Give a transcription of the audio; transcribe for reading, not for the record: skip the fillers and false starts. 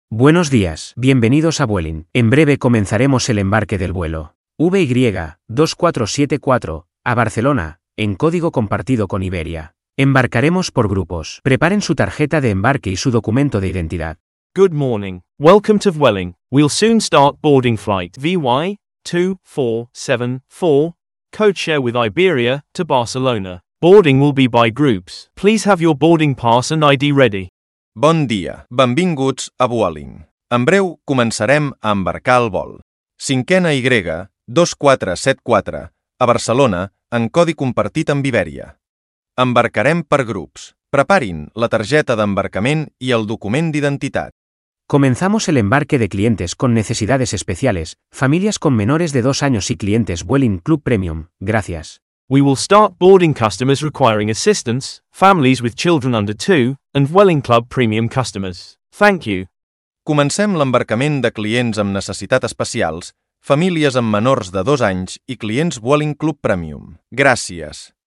Buenos días, bienvenidos a Vueling. En breve comenzaremos el embarque del vuelo VY2474 a Barcelona, en código compartido con Iberia. Embarcaremos por grupos. Preparen su tarjeta de embarque y su documento de identidad. Good morning. Welcome to Vueling. We'll soon start boarding flight VY2474, codeshare with Iberia, to Barcelona. Boarding will be by groups. Please have your boarding pass and ID ready. Bon dia, benvinguts a Vueling. En breu començarem a embarcar el vol. Cinquena Y2474, a Barcelona, en codi compartit amb Iberia. Embarcarem per grups. Preparin la targeta d'embarcament i el document d'identitat. Comenzamos el embarque de clientes con necesidades especiales, familias con menores de 2 años y clientes Vueling Club Premium. Gracias. We will start boarding customers requiring assistance, families with children under 2, and Vueling Club Premium customers. Thank you. Comencem l'embarcament de clients amb necessitats especials, famílies amb menors de 2 anys i clients Vueling Club Premium. Gràcies.